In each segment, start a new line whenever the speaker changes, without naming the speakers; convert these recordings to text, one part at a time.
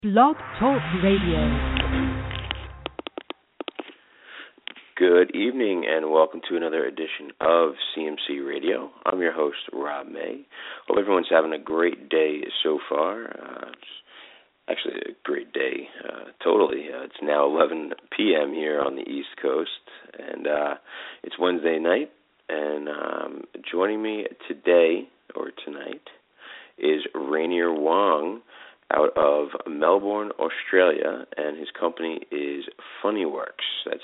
Blog Talk Radio.
Good evening and welcome to another edition of CMC Radio. I'm your host, Rob May. Hope everyone's having a great day so far. It's actually a great day, totally. It's now 11 p.m. here on the East Coast, and it's Wednesday night. And joining me today, or tonight, is Rainier Wong out of Melbourne, Australia, and his company is Funnyworks. That's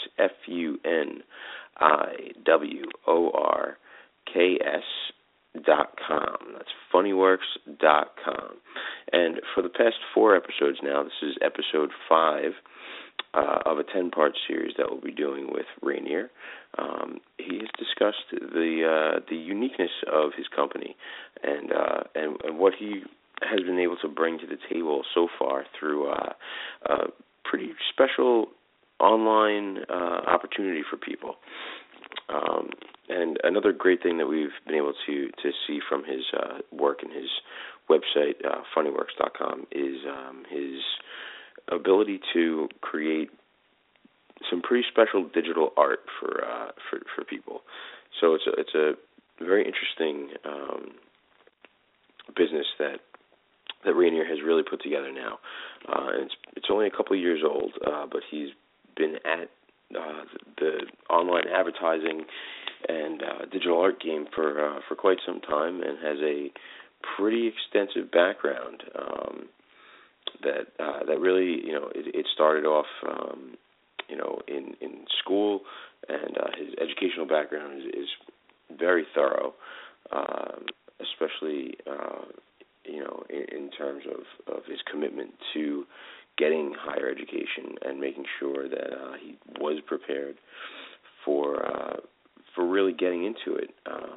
FUNNYWORKS.com. That's funnyworks.com. And for the past 4 episodes now, this is episode 5 of a 10-part series that we'll be doing with Rainier. He has discussed the uniqueness of his company and what he has been able to bring to the table so far through a pretty special online opportunity for people. And another great thing that we've been able to see from his work and his website, funnyworks.com, is his ability to create some pretty special digital art for people. So it's a very interesting business that Rainier has really put together now. And it's only a couple of years old, but he's been at the online advertising and digital art game for quite some time, and has a pretty extensive background that really, it started off in school, and his educational background is very thorough, especially in terms of his commitment to getting higher education and making sure that he was prepared for really getting into it.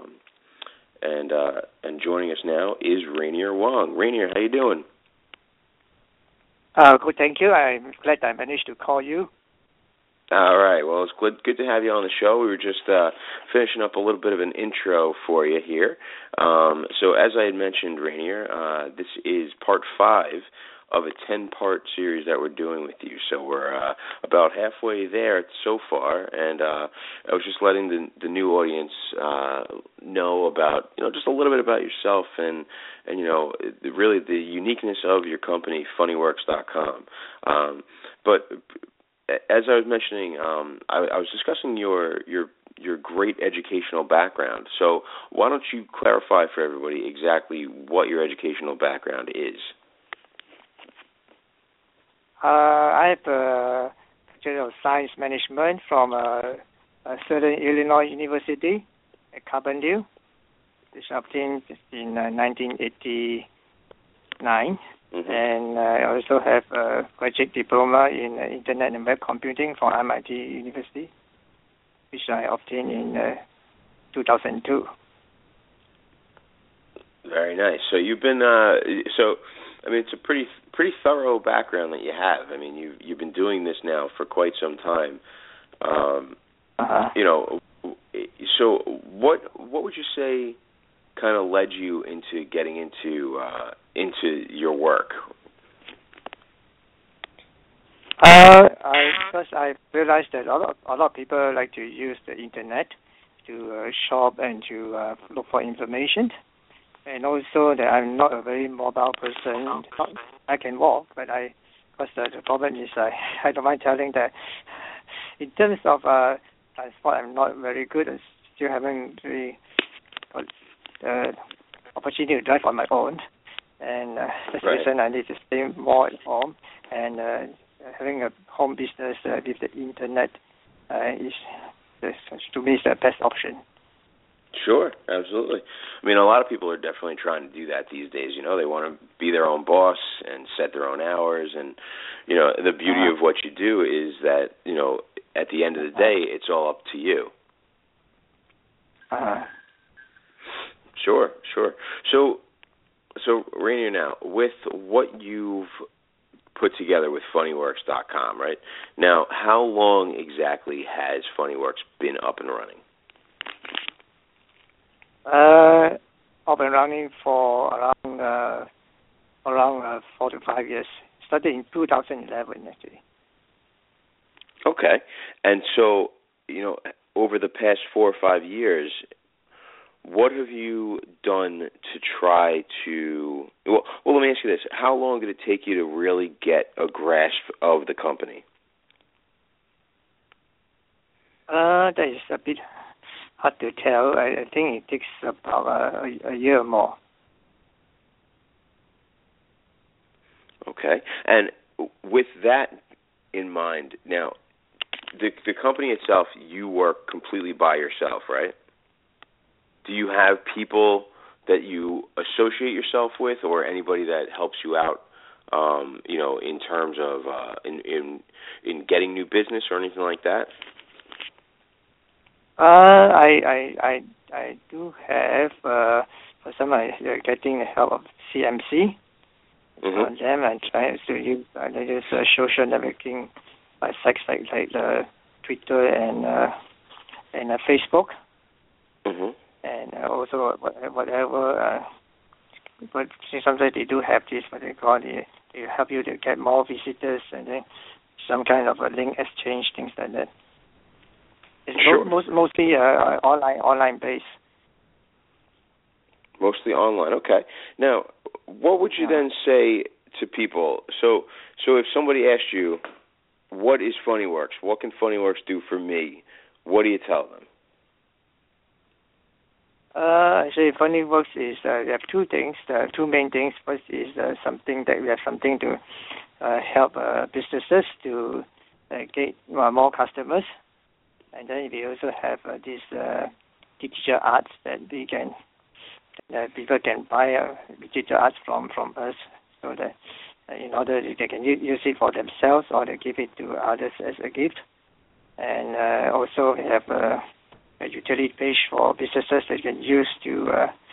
And joining us now is Rainier Wong. Rainier, how you doing?
Good, thank you. I'm glad I managed to call you.
All right. Well, it's good to have you on the show. We were just finishing up a little bit of an intro for you here. So as I had mentioned, Rainier, this is part 5 of a 10-part series that we're doing with you. So we're about halfway there so far, and I was just letting the new audience know about, just a little bit about yourself and really the uniqueness of your company, funnyworks.com. But as I was mentioning, I was discussing your great educational background. So why don't you clarify for everybody exactly what your educational background is?
I have a Bachelor of Science Management from Southern Illinois University at Carbondale. This obtained in 1989. Mm-hmm. And I also have a graduate diploma in Internet and Web Computing from MIT University, which I obtained in 2002.
Very nice. So you've been, it's a pretty thorough background that you have. I mean, you've been doing this now for quite some time. So what would you say kind of led you into getting into your work?
First, I realized that a lot of people like to use the internet to shop and to look for information, and also that I'm not a very mobile person. I can walk, but because the problem is I don't mind telling that in terms of transport, I'm not very good. I still haven't really got the opportunity to drive on my own, and that's the reason I need to stay more at home, and having a home business with the internet is, to me, is the best option.
Sure, absolutely. I mean, a lot of people are definitely trying to do that these days. They want to be their own boss and set their own hours, and the beauty of what you do is that at the end of the day, it's all up to you. Sure. So Rainier, now, with what you've put together with funnyworks.com, right? Now, how long exactly has Funnyworks been up and running?
Up and running for around 4 to 5 years started in 2011 actually.
Okay, and so over the past 4 or 5 years, what have you done to try to? Well, let me ask you this: how long did it take you to really get a grasp of the company?
That is a bit hard to tell. I think it takes about a year or more.
Okay, and with that in mind, now the company itself, you work completely by yourself, right? Do you have people that you associate yourself with, or anybody that helps you out, in terms of in getting new business or anything like that?
I do have for some getting the help of CMC.
Mm-hmm.
On them and trying to use social networking sites like Twitter and Facebook.
Mm-hmm.
And also whatever. But sometimes they do have this what they call they help you to get more visitors and then some kind of a link exchange, things like that. It's
sure.
Mostly online based.
Mostly online. Okay. Now, what would you then say to people? So if somebody asked you, what is FunnyWorks? What can FunnyWorks do for me? What do you tell them?
I say FunnyWorks is we have two things. Two main things. First is something that we have something to help businesses to get more customers, and then we also have this digital arts that we can. People can buy digital arts from us, so that in order they can use it for themselves or they give it to others as a gift. And also we have a utility page for businesses that can use to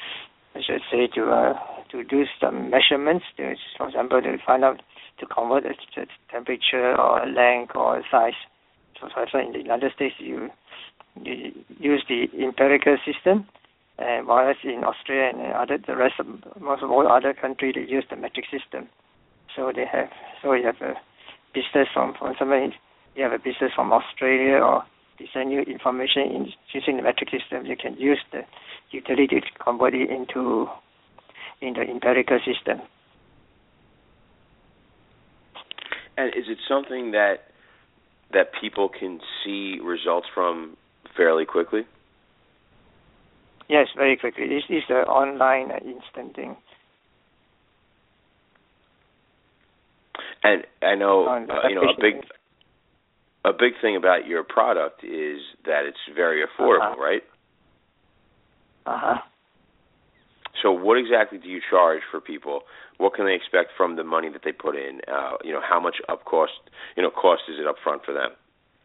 do some measurements. For example, to find out to convert the temperature or length or size. So for example, in the United States, you use the empirical system. And whereas in Australia and most of all other countries, they use the metric system. So you have a business from somebody, you have a business from Australia, or they send you information using the metric system. You can use the utility to convert it into the empirical system.
And is it something that people can see results from fairly quickly?
Yes, very quickly. This is the online instant
And I know, a big thing about your product is that it's very affordable, right? So what exactly do you charge for people? What can they expect from the money that they put in? How much cost is it up front for them?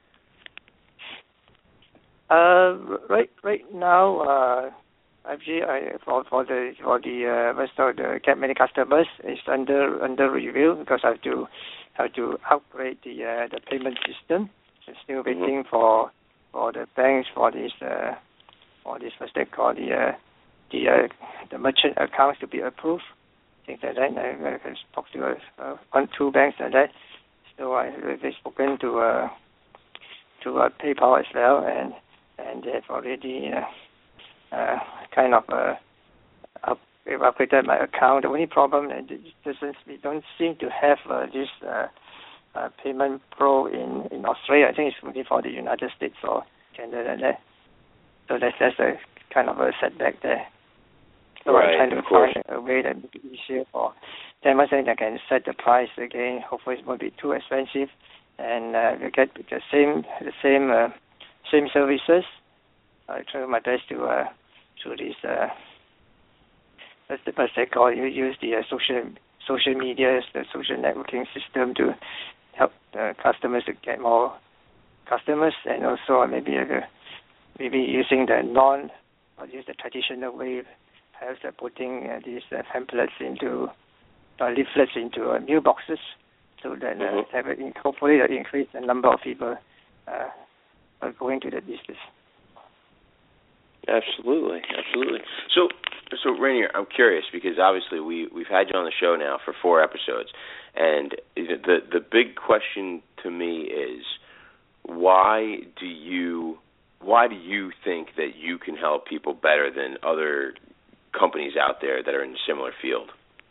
Right now, actually, for the rest of the Get Many customers, is under review because I have to upgrade the payment system. I'm still waiting for the banks for this what they call the merchant accounts to be approved. Things like that. I can talk to 2 banks like that. So I've spoken to PayPal as well, and they've already kind of upgraded my account. The only problem is we don't seem to have this payment pro in Australia. I think it's only for the United States or Canada there. So that's a kind of a setback there. So
right,
I'm trying to find a way that makes it easier for them. I think I can set the price again. Hopefully it won't be too expensive, and we get the same services. I try my best to through this that's the best they call it. You use the social media, the social networking system to help customers to get more customers, and also maybe using use the traditional way, perhaps putting these pamphlets into leaflets into mailboxes, so that hopefully that increase the number of people going to the business.
Absolutely. So Rainier, I'm curious because obviously we've had you on the show now for 4 episodes, And the big question to me is, why do you think that you can help people better than other companies out there that are in a similar field?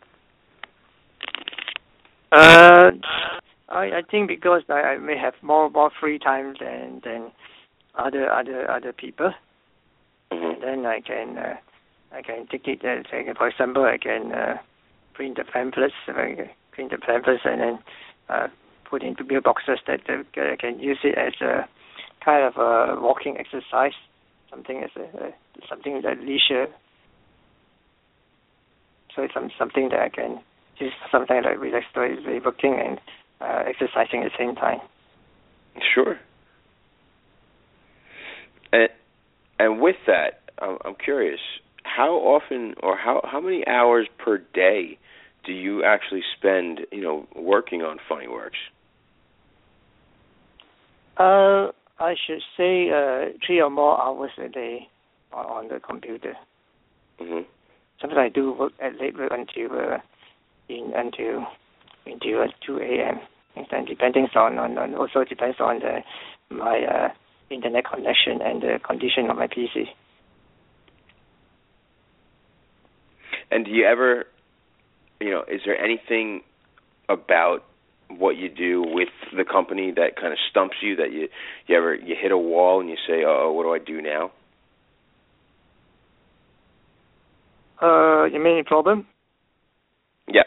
I think because I may have more free time than other people, and then I can take it. For example, I can print the pamphlets, and then put into bill boxes that I can use it as a kind of a walking exercise, something that leisure. So it's something that I can use, something like relax, working and exercising at the same time.
Sure. And with that, I'm curious, how often or how many hours per day do you actually spend, working on Funnyworks?
I should say 3 or more hours a day on the computer.
Mm-hmm.
Sometimes I do work at late work until 2 a.m. And then depends on my internet connection and the condition of my PC.
And do you ever, is there anything about what you do with the company that kind of stumps you, that you hit a wall and you say, oh, what do I do now?
You mean any problem?
Yeah.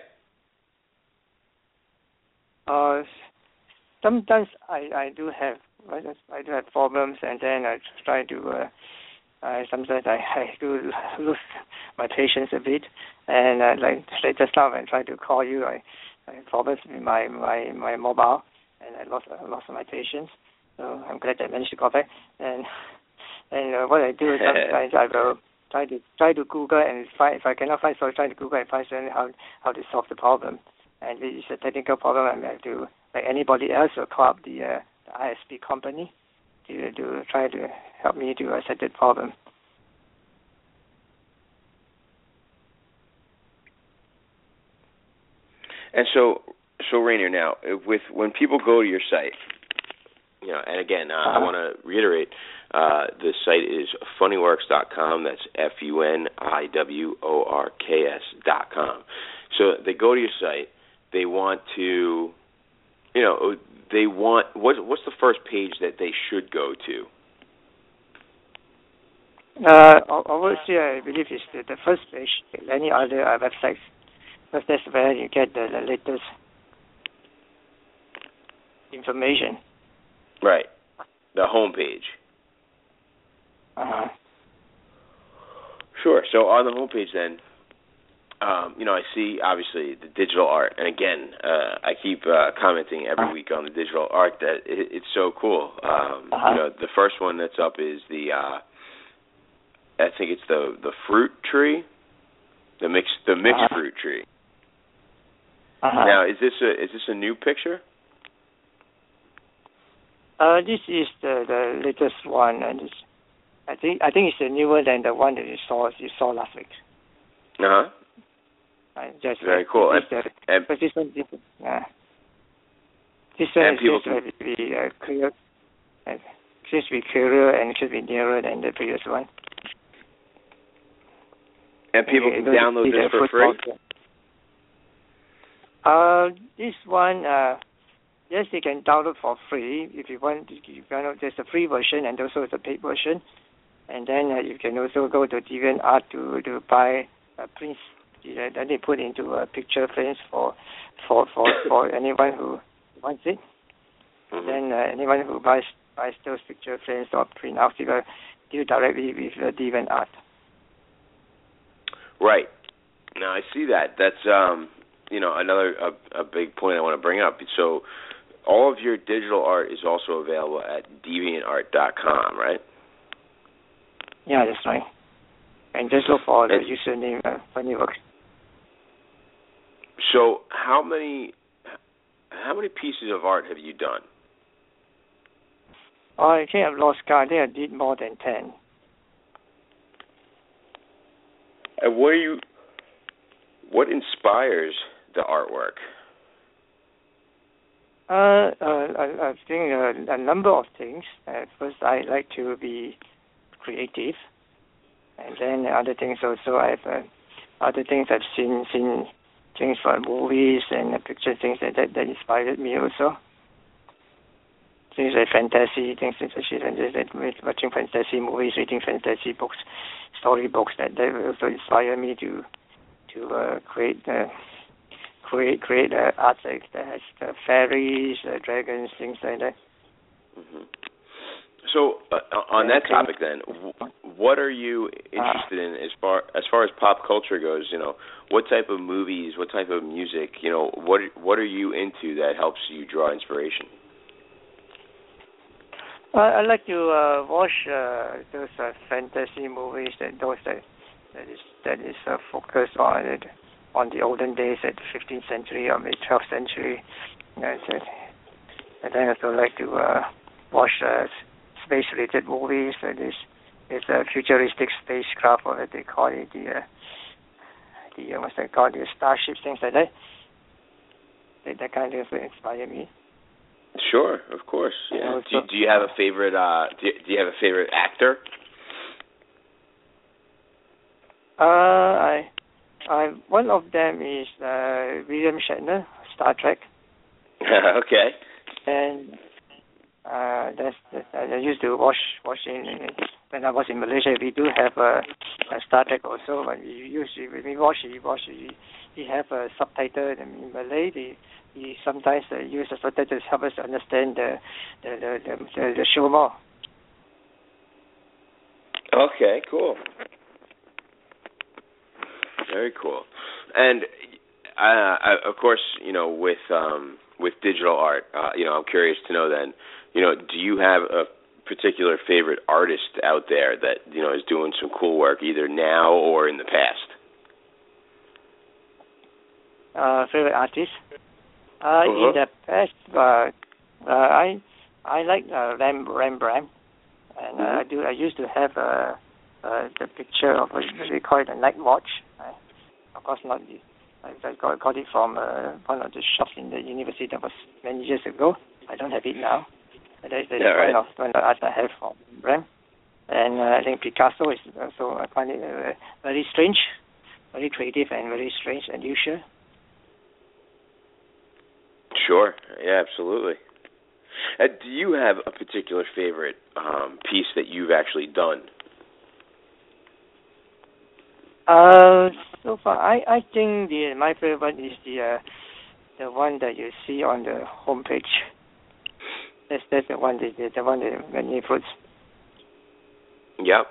Sometimes I do have problems, and then I try to. Sometimes I do lose my patience a bit, and like just now when I tried to call you, I had problems with my mobile, and I lost my patience. So I'm glad I managed to call back. And what I do is sometimes I will try to Google and find, if I cannot find, so I try to Google and find how to solve the problem. And if it's a technical problem, I have to, like anybody else, will call up the ISP company to try to help me to set the problem.
And so Rainier, now, when people go to your site, and again, I want to reiterate, the site is funnyworks.com. That's FUNIWORKS.com. So they go to your site. They want to, what's the first page that they should go to?
Obviously, I believe it's the first page, any other websites, because that's where you get the latest information.
Right. The home page.
Uh-huh.
Sure. So on the homepage then, I see obviously the digital art, and again, I keep commenting every week on the digital art that it's so cool. The first one that's up is I think it's the fruit tree, the mixed fruit tree. Now, is this a new picture?
This is the latest one, and I think it's newer than the one that you saw last week.
Very cool.
This one is clear. It should be clearer and it should be nearer than the previous one.
And people can download this for free?
This one, yes, you can download for free if you want. There's a free version and also the paid version. And then you can also go to DeviantArt to buy prints. Then they put into a picture frames for anyone who wants it. Mm-hmm. Then anyone who buys those picture frames or print out, you deal directly with DeviantArt.
Right. Now I see that. That's another a big point I want to bring up. So all of your digital art is also available at DeviantArt.com, right?
Yeah, that's right. And just look for the username Funnyworks.
So how many pieces of art have you done?
I think I've lost count. I think I did more than 10.
And what inspires the artwork?
I think a number of things. First, I like to be creative, and then other things also. I have other things I've seen things from movies and pictures, things that inspired me also. Things like fantasy, things especially watching fantasy movies, reading fantasy books, story books that also inspire me to create art that has fairies, dragons, things like that.
Mm-hmm. So on that topic, then, what are you interested in as far as pop culture goes? What type of movies, what type of music? What are you into that helps you draw inspiration?
I like to watch those fantasy movies that is focused on the olden days at the 15th century or maybe 12th century. And then I also like to watch space-related movies. It's a futuristic spacecraft, or what they call it, what's that called, the starships, things like that. That kind of inspire me.
Sure, of course. Yeah. Do you have a favorite? Do you have a favorite actor?
One of them is William Shatner, Star Trek.
Okay.
And I used to watch when I was in Malaysia. We do have a Star Trek also. When we watch, we have a subtitle in Malay. We sometimes use the subtitles to help us understand the show more.
Okay, cool. Very cool. And of course, with digital art, I'm curious to know then, do you have a particular favorite artist out there that, is doing some cool work either now or in the past?
Favorite artist? In the past, I like Rembrandt, and I used to have the picture of they call it a night watch. Of course, not. I got it from one of the shops in the university that was many years ago. I don't have it now. That is one of the art I have from Rembrandt. And I think Picasso is also, I find it very strange, very creative and very strange and unusual.
Sure. Yeah, absolutely. Do you have a particular favorite piece that you've actually done?
So far, I think my favorite one is the one that you see on the homepage. That's the one that many fruits.
Yep.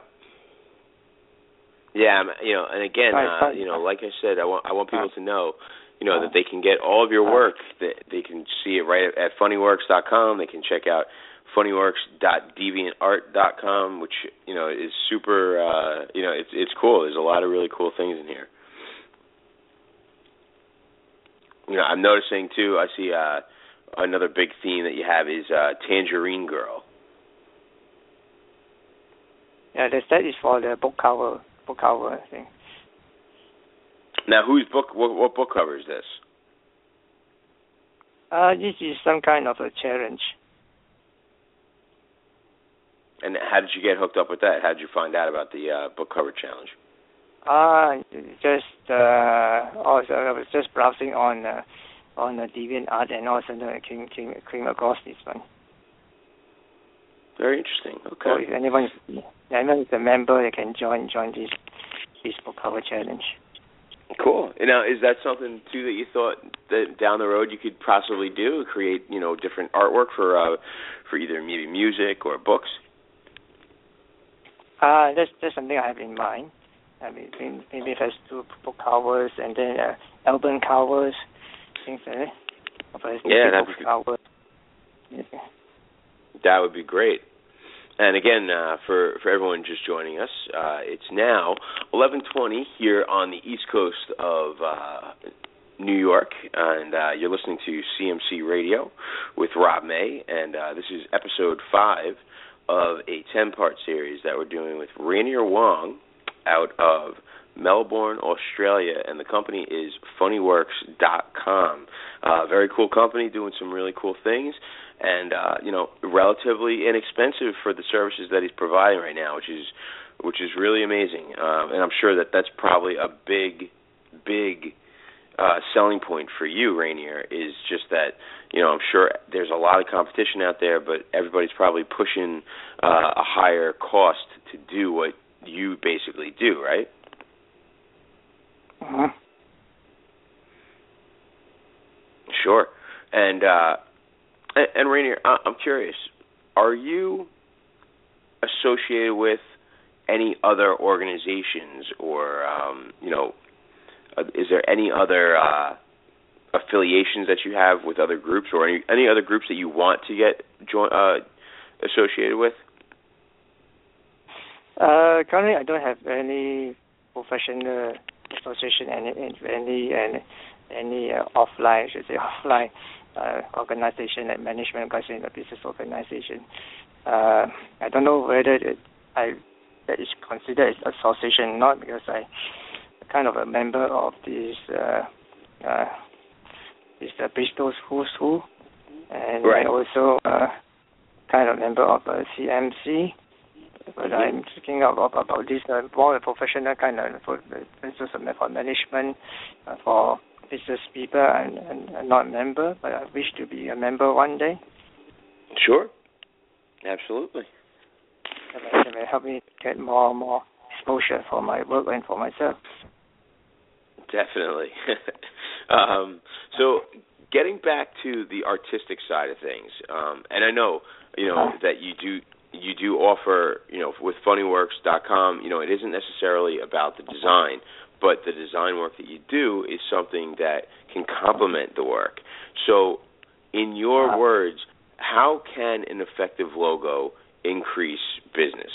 Yeah, and again, like I said, I want people to know, that they can get all of your work. That they can see it right at funnyworks.com. They can check out funnyworks.deviantart.com, which is super. It's cool. There's a lot of really cool things in here. I'm noticing too. I see another big theme that you have is Tangerine Girl.
Yeah, that is for the book cover thing.
Now, whose book? What book cover is this?
This is some kind of a challenge.
And how did you get hooked up with that? How did you find out about the book cover challenge?
I was just browsing on the DeviantArt, and also I came across this one.
Very interesting. Okay.
So if anyone is a member, they can join this book cover challenge.
Cool. Now, is that something too that you thought that down the road you could possibly do? Create, different artwork for either maybe music or books?
That's something I have in mind. I mean, maybe it has two book covers and then album covers, things like that.
That would be great. And again, for everyone just joining us, it's now 11:20 here on the East Coast of New York, and you're listening to CMC Radio with Rob May, and this is episode 5 of a 10-part series that we're doing with Rainier Wong out of Melbourne, Australia, and the company is funnyworks.com. Very cool company doing some really cool things, and relatively inexpensive for the services that he's providing right now, which is really amazing. And I'm sure that's probably a big selling point for you, Rainier, is just that, I'm sure there's a lot of competition out there, but everybody's probably pushing a higher cost to do what you basically do, right?
Uh-huh.
Sure. And Rainier, I'm curious, are you associated with any other organizations or, is there any other affiliations that you have with other groups or any other groups that you want to get associated with?
Currently, I don't have any professional association, any offline organization, like management organization, business organization. I don't know whether that is considered as association or not, because I'm kind of a member of this Bristol Who's Who, and
right.
I also kind of member of CMC. But I'm thinking about this more professional kind of for management for business people, and not a member, but I wish to be a member one day.
Sure, absolutely.
That may help me get more and more exposure for my work and for myself.
Definitely. So getting back to the artistic side of things, and I know that you do offer, with funnyworks.com, it isn't necessarily about the design, but the design work that you do is something that can complement the work. So in your words, how can an effective logo increase business?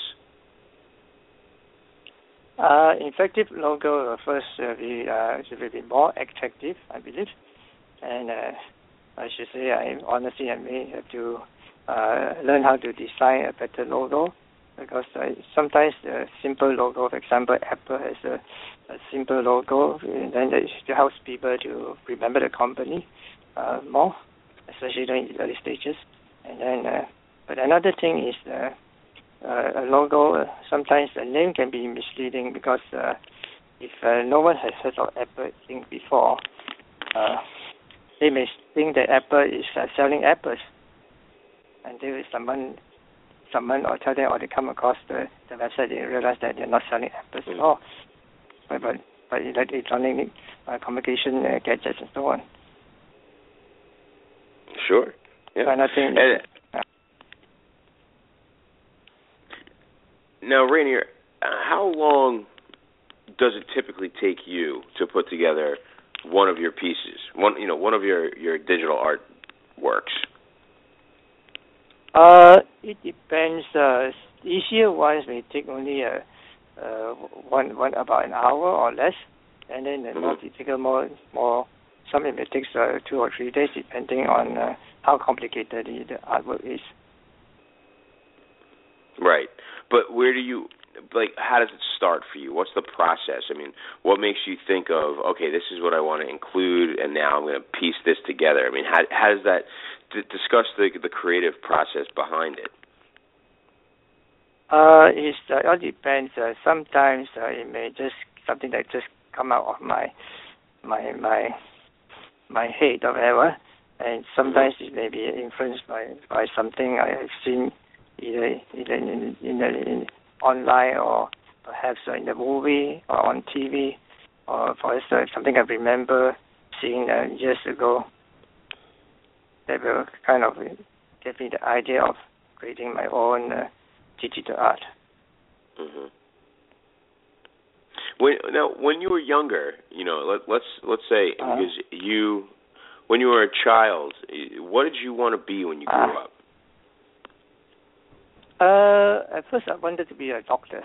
Effective logo first will be more attractive, I believe, and I should say I may have to learn how to design a better logo, because sometimes the simple logo, for example, Apple has a simple logo, and then it helps people to remember the company more, especially during the early stages. And then, but another thing is a logo. Sometimes the name can be misleading, because if no one has heard of Apple Inc. before, they may think that Apple is selling apples, and if someone or tell them, or they come across the website, they realize that they're not selling apples at all, but electronic communication gadgets and so on.
Sure. Yeah.
So nothing.
Now, Rainier, how long does it typically take you to put together one of your pieces, one of your digital art works?
It depends. Easier ones may take only one about an hour or less, and then the more difficult, more something may take 2 or 3 days, depending on how complicated the artwork is.
Right. But how does it start for you? What's the process? I mean, what makes you think of, okay, this is what I want to include, and now I'm going to piece this together? I mean, how does that, discuss the creative process behind it?
It all depends. Sometimes it may just something that just come out of my head or whatever, and sometimes it may be influenced by something I have seen either in online, or perhaps in the movie or on TV, or for instance something I remember seeing years ago. That will kind of give me the idea of creating my own digital art.
Mm-hmm. When you were younger, let's say, because when you were a child, what did you want to be when you grew up?
At first, I wanted to be a doctor.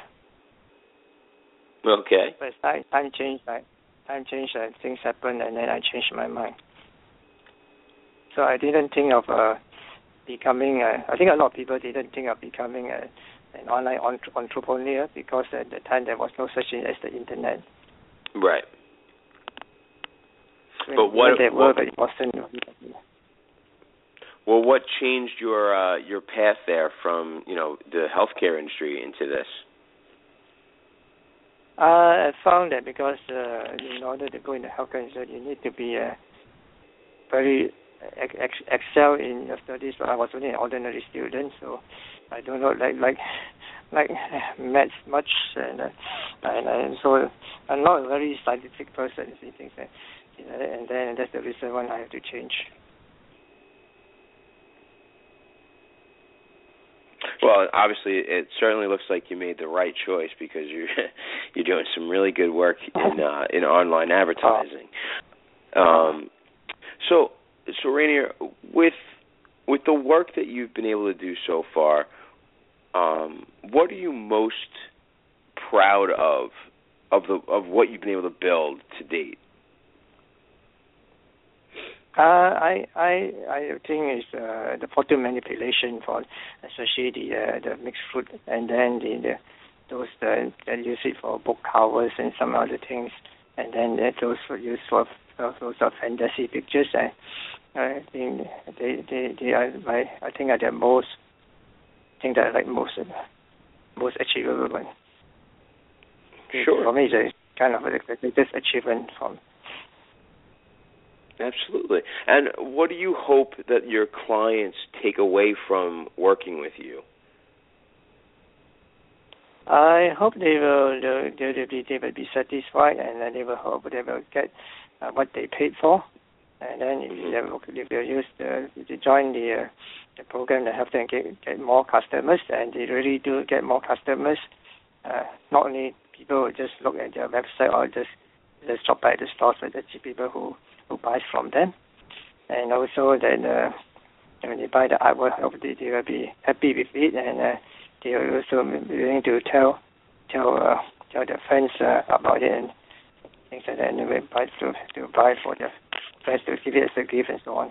Okay.
But time changed. Things happened, and then I changed my mind. So I didn't think of becoming. I think a lot of people didn't think of becoming an online entrepreneur, because at the time there was no such thing as the internet.
Right.
But what
changed your path there from the healthcare industry into this?
I found that because in order to go in the healthcare industry, you need to be very excel in your studies. But I was only an ordinary student, so I do not like maths much, and so I'm not a very scientific person. Things like, and then that's the reason why I have to change.
Well, obviously, it certainly looks like you made the right choice because you're doing some really good work in online advertising. So Rainier, with the work that you've been able to do so far, what are you most proud of what you've been able to build to date?
I think it's the photo manipulation for especially the mixed fruit, and then those that use it for book covers and some other things, and then those for use for those are fantasy pictures. I think they are I think are the most thing that I like most achievable one.
Sure.
For me, it's kind of the greatest achievement from.
Absolutely. And what do you hope that your clients take away from working with you?
I hope they will be satisfied, and they will hope they will get what they paid for, and then if they use to join the program to help them get more customers, and they really do get more customers. Not only people who just look at their website or just shop by the stores, but actually people who buys from them, and also that when they buy the artwork, hopefully they will be happy with it, and they are also willing to tell their friends about it and things like that, and they will buy to buy for their friends to give it as a gift and so on.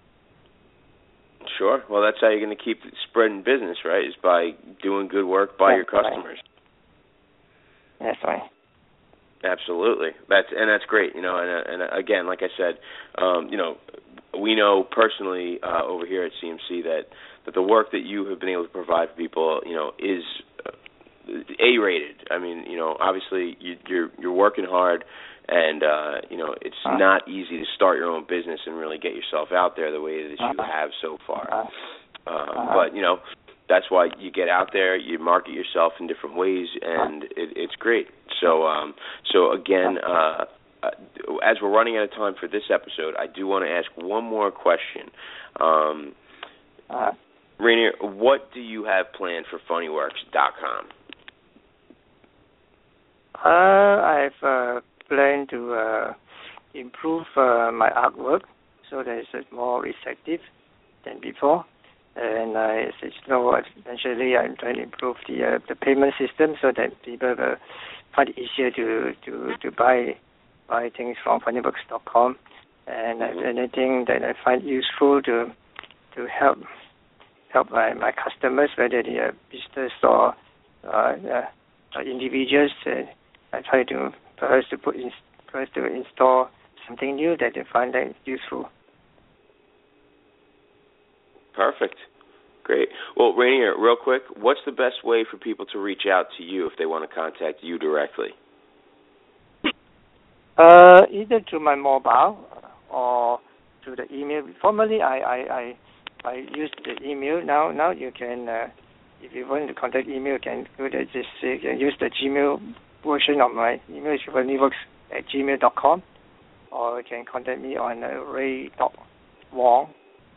Sure. Well, that's how you're going to keep spreading business, right? Is by doing good work by your customers.
Right. That's right.
Absolutely, that's great, and again, like I said, we know personally over here at CMC that the work that you have been able to provide for people, is A-rated. I mean, obviously you're working hard, and it's not easy to start your own business and really get yourself out there the way that you have so far. But that's why you get out there, you market yourself in different ways, and it's great. So again, as we're running out of time for this episode, I do want to ask one more question. Rainier, what do you have planned for funnyworks.com?
I've planned to improve my artwork so that it's more receptive than before. And eventually I'm trying to improve the payment system so that people will find it easier to buy things from funnyworks.com. And anything that I find useful to help my customers, whether they are business or individuals, I try to install something new that they find that useful.
Perfect. Great. Well, Rainier, real quick, what's the best way for people to reach out to you if they want to contact you directly?
Either through my mobile or through the email. Formerly, I used the email. Now you can, if you want to contact email, you can go to you can use the Gmail version of my email, which funnyworks@gmail.com, or you can contact me on ray.wong,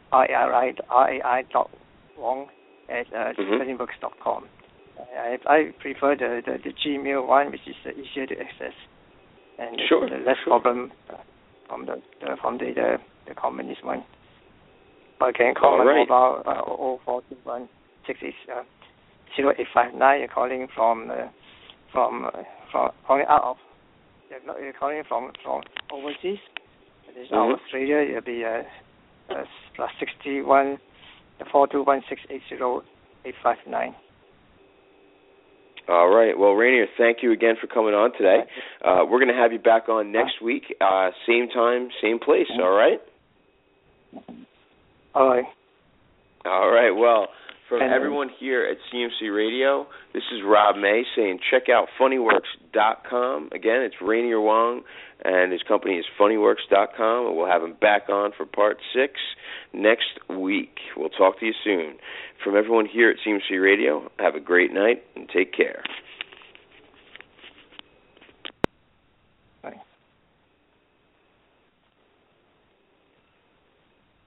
rai.wong @funnyworks.com. I prefer the Gmail one, which is easier to access, and
sure.
less problem from the communist one. Or you can call my mobile 0421 0859. You're calling you're calling from overseas. This is Australia. It'll be +61 421 680 859.
All right. Well, Rainier, thank you again for coming on today. We're going to have you back on next week, same time, same place, all right?
All right.
All right. Well, from everyone here at CMC Radio, this is Rob May saying check out funnyworks.com. Again, it's Rainier Wong, and his company is funnyworks.com, and we'll have him back on for part 6 next week. We'll talk to you soon. From everyone here at CMC Radio, have a great night and take care.